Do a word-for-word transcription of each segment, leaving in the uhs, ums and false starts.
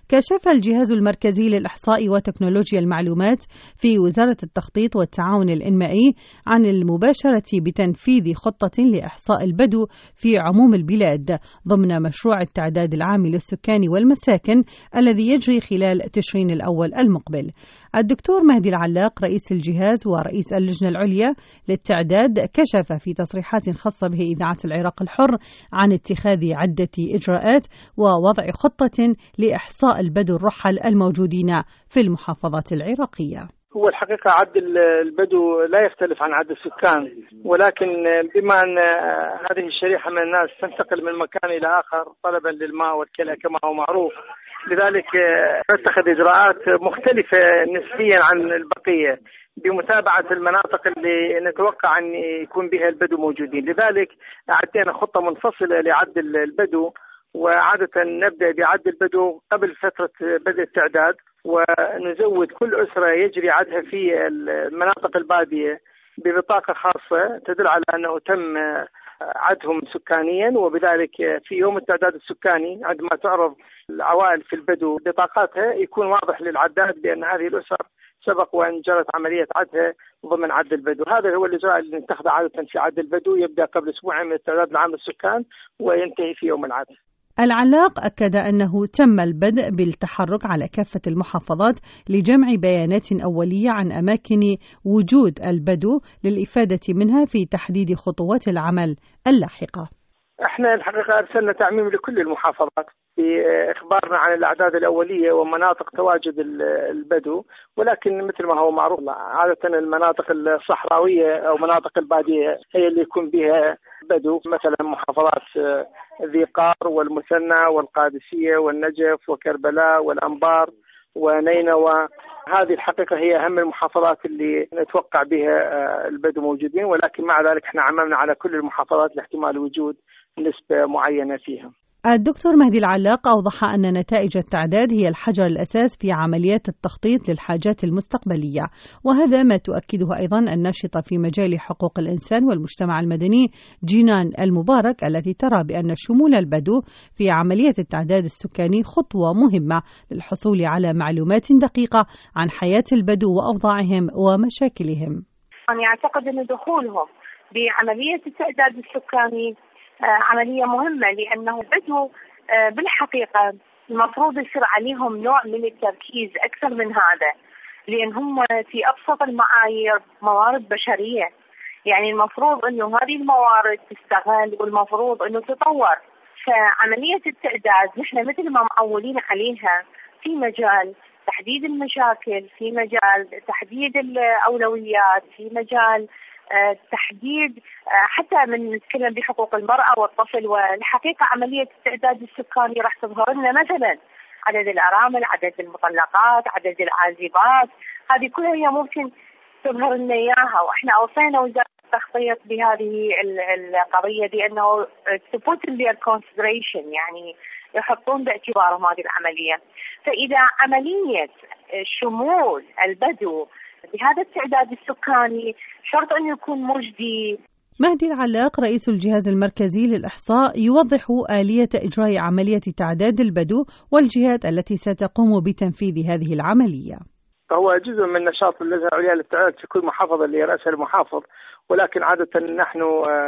كشف الجهاز المركزي للإحصاء وتكنولوجيا المعلومات في وزارة التخطيط والتعاون الإنمائي عن المباشرة بتنفيذ خطة لإحصاء البدو في عموم البلاد ضمن مشروع التعداد العام للسكان والمساكن الذي يجري خلال تشرين الأول المقبل. الدكتور مهدي العلاق رئيس الجهاز ورئيس اللجنة العليا للتعداد كشف في تصريحات خاصة به إذاعة العراق الحر عن اتخاذ عدة إجراءات ووضع خطة لإحصاء البدو الرحل الموجودين في المحافظات العراقية. هو الحقيقة عد البدو لا يختلف عن عد السكان، ولكن بما أن هذه الشريحة من الناس تنتقل من مكان إلى آخر طلبا للماء والكلى كما هو معروف، لذلك نتخذ إجراءات مختلفة نسبيا عن البقية بمتابعة المناطق اللي نتوقع أن يكون بها البدو موجودين. لذلك عدينا خطة منفصلة لعد البدو، وعادة نبدأ بعد البدو قبل فترة بدء التعداد، ونزود كل أسرة يجري عدها في المناطق البادية ببطاقة خاصة تدل على أنه تم عدهم سكانيا، وبذلك في يوم التعداد السكاني عندما تعرض العوائل في البدو بطاقاتها يكون واضح للعداد بأن هذه الأسر سبق وأن جرت عملية عدها ضمن عد البدو. هذا هو الإجراء اللي نتخذه عادة في عد البدو، يبدأ قبل أسبوعين من التعداد العام للسكان وينتهي في يوم العد. العلاق أكد أنه تم البدء بالتحرك على كافة المحافظات لجمع بيانات أولية عن أماكن وجود البدو للإفادة منها في تحديد خطوات العمل اللاحقة. احنا الحقيقة أرسلنا تعميم لكل المحافظات بإخبارنا عن الأعداد الأولية ومناطق تواجد البدو، ولكن مثل ما هو معروف عادة المناطق الصحراوية أو مناطق البادية هي اللي يكون بها بدو، مثلا محافظات ذي قار والمثنى والقادسية والنجف وكربلاء والأنبار ونينوى. هذه الحقيقة هي أهم المحافظات اللي نتوقع بها البدو موجودين، ولكن مع ذلك احنا عممنا على كل المحافظات لاحتمال وجود نسبة معينة فيها. الدكتور مهدي العلاق أوضح أن نتائج التعداد هي الحجر الأساس في عمليات التخطيط للحاجات المستقبلية، وهذا ما تؤكده أيضا الناشطة في مجال حقوق الإنسان والمجتمع المدني جينان المبارك، التي ترى بأن شمول البدو في عملية التعداد السكاني خطوة مهمة للحصول على معلومات دقيقة عن حياة البدو وأوضاعهم ومشاكلهم. أنا أعتقد أن دخولهم بعملية التعداد السكاني عملية مهمة، لأنه البدو بالحقيقة المفروض يصير عليهم نوع من التركيز أكثر من هذا، لأن هم في أبسط المعايير موارد بشرية، يعني المفروض أنه هذه الموارد تستغل والمفروض أنه تطور. فعملية التعداد نحن مثل ما معولين عليها في مجال تحديد المشاكل، في مجال تحديد الأولويات، في مجال تحديد حتى من نتكلم بحقوق المرأة والطفل. والحقيقة عملية التعداد السكاني راح تظهر لنا مثلا عدد الأرامل، عدد المطلقات، عدد العازبات، هذه كلها هي ممكن تظهر لنا إياها. وإحنا أوصينا وزارة التخطيط بهذه القضية بأنه to put in their consideration، يعني يحطون باعتبارهم هذه العملية. فإذا عملية شمول البدو بهذا التعداد السكاني شرط أن يكون مجدي. مهدي العلاق رئيس الجهاز المركزي للإحصاء يوضح آلية إجراء عملية تعداد البدو والجهات التي ستقوم بتنفيذ هذه العملية. هو جزء من نشاط اللجنة العليا للتعداد في كل محافظة اللي يرأسها المحافظ، ولكن عادة نحن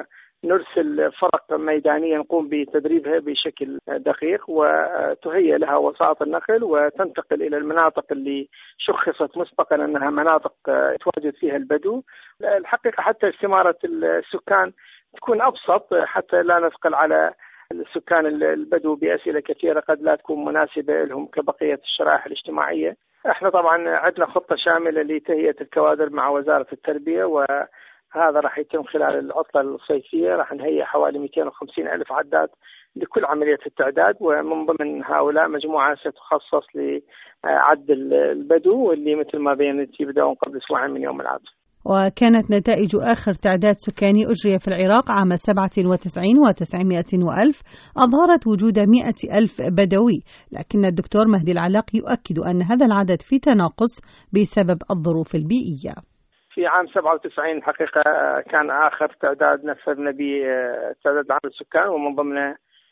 نرسل فرق ميدانية نقوم بتدريبها بشكل دقيق، وتهيئ لها وسائط النقل وتنتقل إلى المناطق اللي شخصت مسبقا أنها مناطق تواجد فيها البدو. الحقيقة حتى استمارة السكان تكون أبسط حتى لا نثقل على السكان البدو بأسئلة كثيرة قد لا تكون مناسبة لهم كبقية الشرائح الاجتماعية. احنا طبعا عندنا خطة شاملة لتهيئة الكوادر مع وزارة التربية، و هذا راح يتم خلال العطلة الصيفية. راح نهيئ حوالي مئتين وخمسين ألف عداد لكل عملية التعداد، ومن ضمن هؤلاء مجموعة ستخصص لعد البدو واللي مثل ما بينت يبدأون قبل أسبوعين من يوم العد. وكانت نتائج آخر تعداد سكاني أجري في العراق عام سبعة وتسعين وتسعمائة وألف أظهرت وجود مئة ألف بدوي، لكن الدكتور مهدي العلاق يؤكد أن هذا العدد في تناقص بسبب الظروف البيئية. في عام سبعة وتسعين الحقيقة كان آخر تعداد نفذنا به تعداد عدد السكان، ومن ضمنه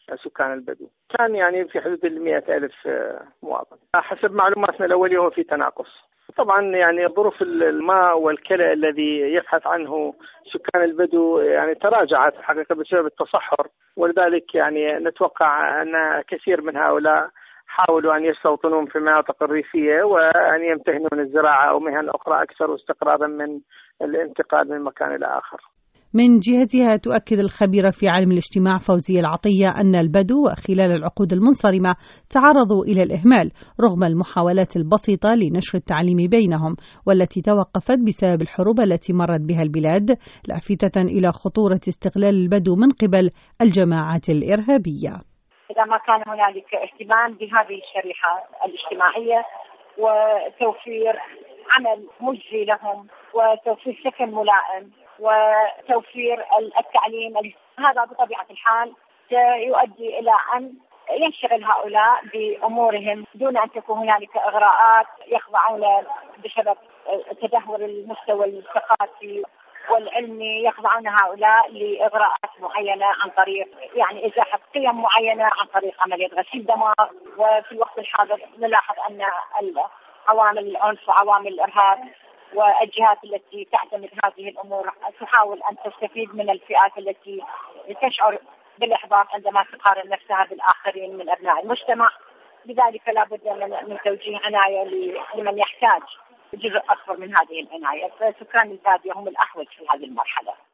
سكان البدو، كان يعني في حدود المئة ألف مواطن. حسب معلوماتنا الأولية هو في تناقص. طبعا يعني ظروف الماء والكلى الذي يبحث عنه سكان البدو يعني تراجعت الحقيقة بسبب التصحر، ولذلك يعني نتوقع أن كثير من هؤلاء حاولوا أن يستوطنون في المناطق الريفية وأن يمتهنون الزراعة أو مهن أخرى أكثر استقرارا من الانتقال من مكان إلى آخر. من جهتها تؤكد الخبيرة في علم الاجتماع فوزية العطية أن البدو خلال العقود المنصرمة تعرضوا إلى الإهمال رغم المحاولات البسيطة لنشر التعليم بينهم، والتي توقفت بسبب الحروب التي مرت بها البلاد، لافتة إلى خطورة استغلال البدو من قبل الجماعات الإرهابية. إذا ما كان هنالك اهتمام بهذه الشريحة الاجتماعية وتوفير عمل مجزي لهم وتوفير سكن ملائم وتوفير التعليم، هذا بطبيعة الحال سيؤدي إلى أن ينشغل هؤلاء بأمورهم دون أن تكون هنالك إغراءات يخضعون بسبب تدهور المستوى الثقافي والعلمي، يخضعون هؤلاء لإغراءات معينة عن طريق يعني إزاحة قيم معينة، عن طريق عملية غسيل دماغ. وفي الوقت الحاضر نلاحظ أن عوامل العنف وعوامل الإرهاب والجهات التي تعتمد هذه الأمور تحاول أن تستفيد من الفئات التي تشعر بالإحباط عندما تقارن نفسها بالآخرين من أبناء المجتمع. لذلك لا بد من توجيه عناية لمن يحتاج جزء أكبر من هذه العناية. فسكان البادية هم الأحوج في هذه المرحلة.